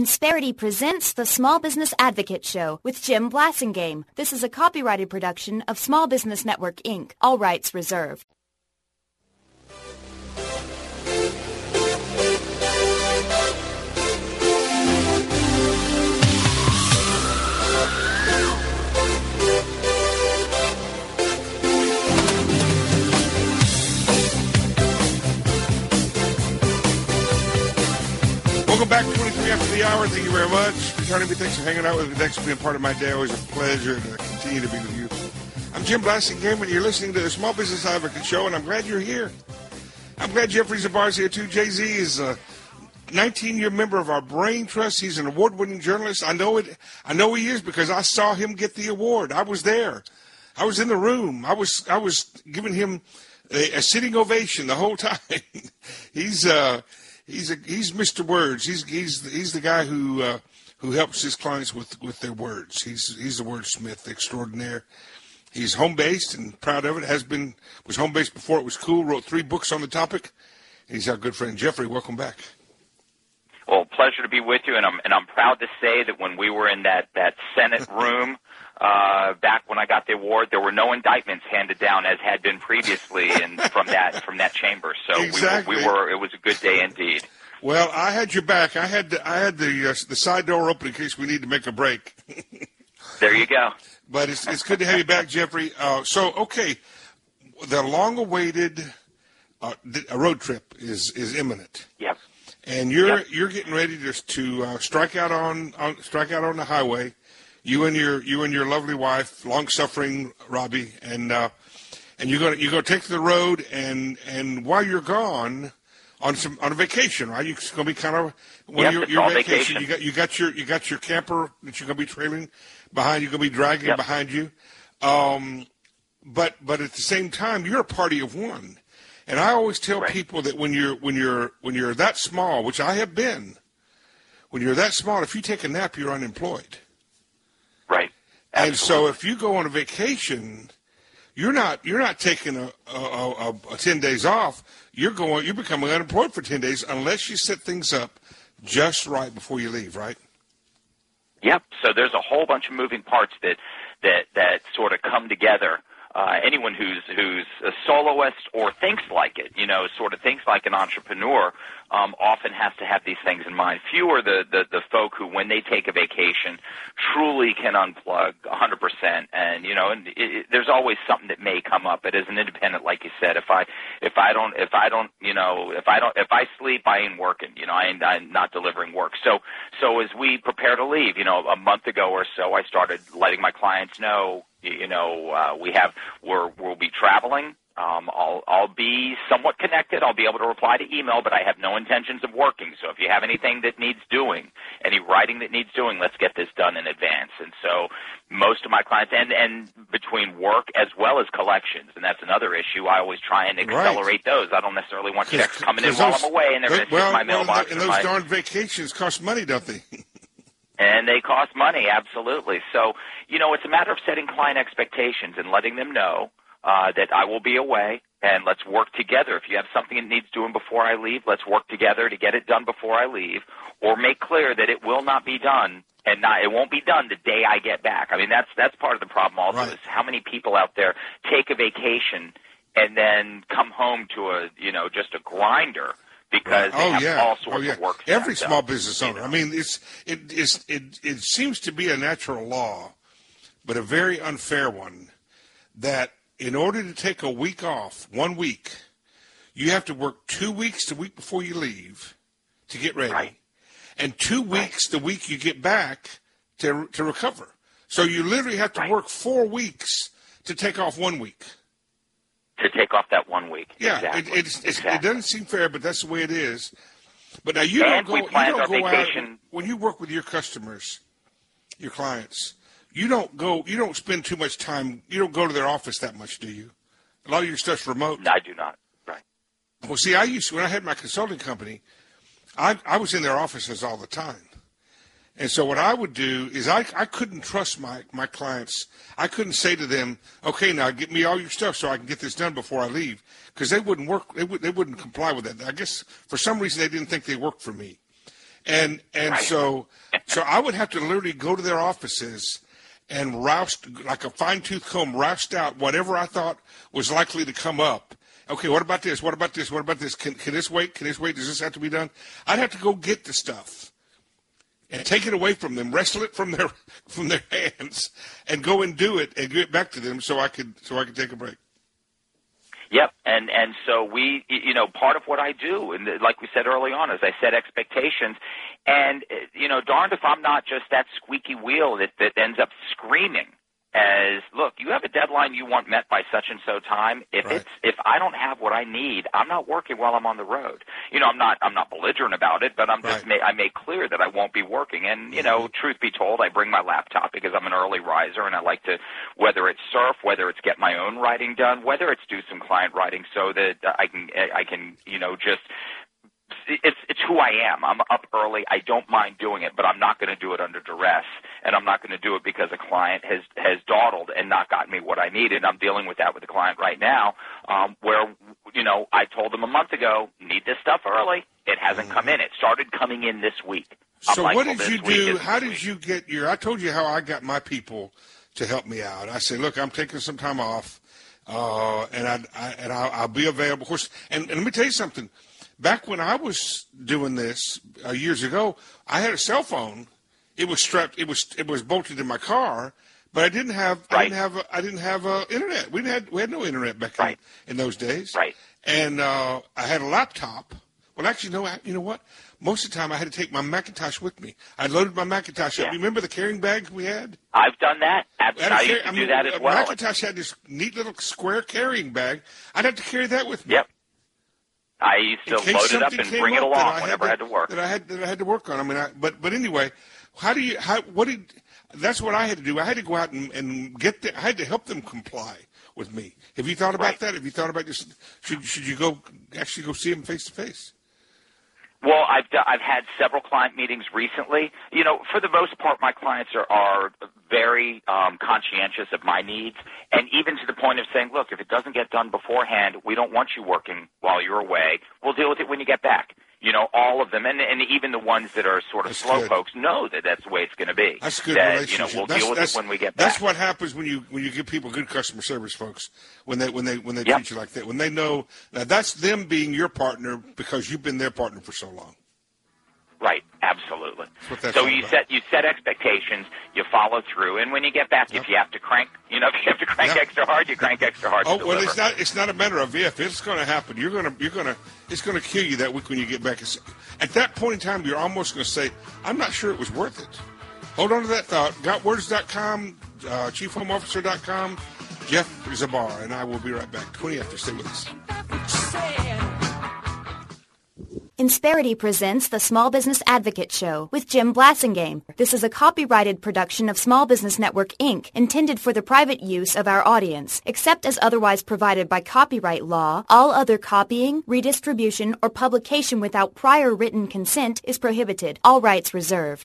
Insperity presents the Small Business Advocate Show with Jim Blasingame. This is a copyrighted production of Small Business Network, Inc., all rights reserved. Welcome back, 23 after the hour. Thank you very much for joining me. Thanks for hanging out with me. Thanks for being part of my day. Always a pleasure to continue to be with you. I'm Jim Blasingame, and you're listening to the Small Business Advocate Show, and I'm glad you're here. I'm glad Jeffrey Zabar's here, too. Jay-Z is a 19-year member of our Brain Trust. He's an award-winning journalist. I know he is because I saw him get the award. I was there. I was in the room. I was giving him a sitting ovation the whole time. He's Mr. Words. He's the guy who helps his clients with their words. He's the wordsmith extraordinaire. He's home based and proud of it. Was home based before it was cool. Wrote 3 books on the topic. And he's our good friend Jeffrey. Welcome back. Well, pleasure to be with you, and I'm proud to say that when we were in that Senate room back when I got the award, there were no indictments handed down as had been previously, and from that chamber. So exactly. we were. It was a good day indeed. Well, I had your back. I had the side door open in case we need to make a break. There you go. But it's good to have you back, Jeffrey. Okay, the long-awaited road trip is imminent. Yep. And you're getting ready to strike out on the highway. You and your lovely wife, long-suffering Robbie, and you're gonna take the road. And while you're gone on a vacation, right? You're gonna be kind of your vacation. You got your camper that you're gonna be trailing behind. You're gonna be dragging behind you. But at the same time, you're a party of one. And I always tell people that when you're that small, which I have been, when you're that small, if you take a nap, you're unemployed. Right. Absolutely. And so if you go on a vacation, you're not taking a 10 days off. You're becoming unemployed for 10 days unless you set things up just right before you leave, right? Yep. So there's a whole bunch of moving parts that sort of come together. Anyone who's a soloist or thinks like it, sort of thinks like an entrepreneur, often has to have these things in mind. Few are the folk who, when they take a vacation, truly can unplug 100%. And there's always something that may come up. But as an independent, like you said, if I sleep, I ain't working. I'm not delivering work. So as we prepare to leave, a month ago or so, I started letting my clients know. We'll be traveling. I'll be somewhat connected. I'll be able to reply to email, but I have no intentions of working. So if you have anything that needs doing, any writing that needs doing, let's get this done in advance. And so most of my clients, and between work as well as collections, and that's another issue, I always try and accelerate those. I don't necessarily want checks coming in while I'm away, and they're going to hit my mailbox. And those darn vacations cost money, don't they? And they cost money, absolutely. So, it's a matter of setting client expectations and letting them know that I will be away, and let's work together. If you have something that needs doing before I leave, let's work together to get it done before I leave, or make clear that it will not be done, and it won't be done the day I get back. I mean, that's part of the problem also, is how many people out there take a vacation and then come home to just a grinder. Because they have all sorts of work. Every small business owner. I mean, it seems to be a natural law, but a very unfair one, that in order to take a week off, 1 week, you have to work 2 weeks the week before you leave to get ready, and 2 weeks the week you get back to recover. So you literally have to work 4 weeks to take off 1 week. To take off that 1 week. Yeah, exactly. It doesn't seem fair, but that's the way it is. But now you don't go out when you work with your customers, your clients. You don't spend too much time. You don't go to their office that much, do you? A lot of your stuff's remote. I do not. Right. Well, see, when I had my consulting company, I was in their offices all the time. And so what I would do is I couldn't trust my clients. I couldn't say to them, okay, now get me all your stuff so I can get this done before I leave, because they wouldn't work. They wouldn't comply with that. I guess for some reason they didn't think they worked for me. And Right. so I would have to literally go to their offices and roust, like a fine-tooth comb, roust out whatever I thought was likely to come up. Okay, what about this? What about this? What about this? Can this wait? Can this wait? Does this have to be done? I'd have to go get the stuff and take it away from them, wrestle it from their hands, and go and do it and give it back to them so I could take a break. Yep, and so we, part of what I do, and like we said early on, is I set expectations, and darned if I'm not just that squeaky wheel that ends up screaming as, look, you have a deadline you want met by such and so time. If I don't have what I need, I'm not working while I'm on the road. I'm not belligerent about it, but I'm just I make clear that I won't be working. And truth be told, I bring my laptop because I'm an early riser, and I like to, whether it's surf, whether it's get my own writing done, whether it's do some client writing, so that I can just. It's who I am. I'm up early. I don't mind doing it, but I'm not going to do it under duress, and I'm not going to do it because a client has dawdled and not gotten me what I needed. I'm dealing with that with a client right now, where I told them a month ago, need this stuff early. It hasn't come in. It started coming in this week. So what did you do? How did you get your? I told you how I got my people to help me out. I said, look, I'm taking some time off, and I'll be available. Of course, and let me tell you something. Back when I was doing this years ago, I had a cell phone. It was strapped. It was bolted in my car, but I didn't have internet. We had no internet back in those days. Right. And I had a laptop. Well, actually, no. You know what? Most of the time, I had to take my Macintosh with me. I loaded my Macintosh up. Remember the carrying bags we had? I've done that. I used to do that as well. Macintosh had this neat little square carrying bag. I'd have to carry that with me. Yep. I used to load it up and bring it along whenever I had to work. That I had to work on. I mean, but anyway, that's what I had to do. I had to go out and I had to help them comply with me. Have you thought about that? Have you thought about just should you actually go see them face to face? Well, I've had several client meetings recently. For the most part, my clients are very conscientious of my needs, and even to the point of saying, look, if it doesn't get done beforehand, we don't want you working while you're away. We'll deal with it when you get back. All of them, and even the ones that are sort of slow folks know that that's the way it's going to be. That's a good relationship. We'll deal with it when we get back. That's what happens when you give people good customer service, folks. When they treat you like that, when they know now that's them being your partner because you've been their partner for so long. Right, absolutely. So you set expectations, you follow through, and when you get back, if you have to crank, extra hard, you crank extra hard. Oh well, it's not a matter of if. It's going to happen. It's going to kill you that week when you get back. At that point in time, you're almost going to say, "I'm not sure it was worth it." Hold on to that thought. Gotwords.com, chiefhomeofficer.com, Jeff Zabar, and I will be right back. 20 after. Stay with us. Insperity presents the Small Business Advocate Show with Jim Blasingame. This is a copyrighted production of Small Business Network, Inc., intended for the private use of our audience. Except as otherwise provided by copyright law, all other copying, redistribution, or publication without prior written consent is prohibited. All rights reserved.